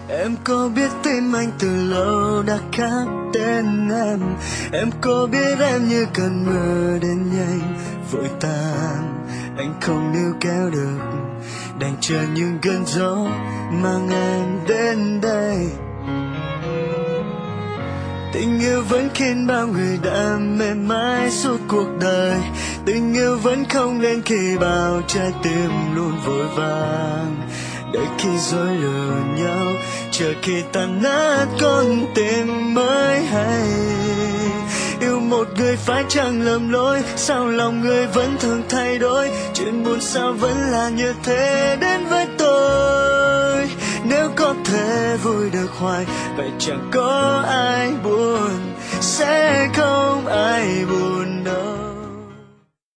Em có biết tim anh từ lâu đã khác tên em. Em có biết em như cơn mưa đến nhanh vội tan. Anh không níu kéo được, đành chờ những cơn gió mang em đến đây. Tình yêu vẫn khiến bao người đam mê mãi suốt cuộc đời. Tình yêu vẫn không đến khi bao trái tim luôn vội vàng. Đợi khi dối lừa nhau, chờ khi tan nát con tim mới hay. Yêu một người phải chẳng lầm lỗi, sao lòng người vẫn thường thay đổi. Chuyện buồn sao vẫn là như thế đến với tôi. Nếu có thể vui được hoài, vậy chẳng có ai buồn, sẽ không ai buồn đâu.